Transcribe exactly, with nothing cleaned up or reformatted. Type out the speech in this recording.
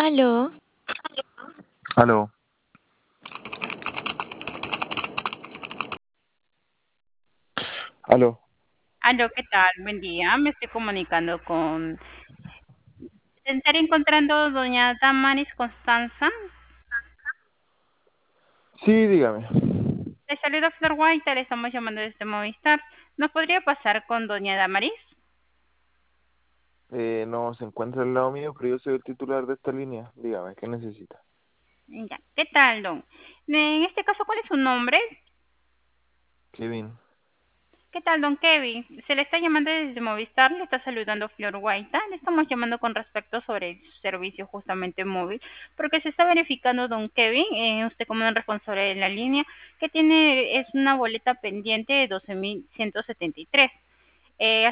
Aló, Aló, aló. Aló, ¿qué tal? Buen día. Me estoy comunicando con... ¿Se estaría encontrando doña Damaris Constanza? Sí, dígame. Le saluda Flor White, le estamos llamando desde Movistar. ¿Nos podría pasar con doña Damaris? Eh, no se encuentra al lado mío, pero yo soy el titular de esta línea. Dígame, ¿qué necesita? Ya. ¿Qué tal, don? En este caso, ¿cuál es su nombre? Kevin. ¿Qué tal, don Kevin? Se le está llamando desde Movistar, le está saludando Flor Guaita. Le estamos llamando con respecto sobre el servicio justamente móvil, porque se está verificando, don Kevin, eh, usted como un responsable de la línea, que tiene es una boleta pendiente de doce mil ciento setenta y tres. Eh,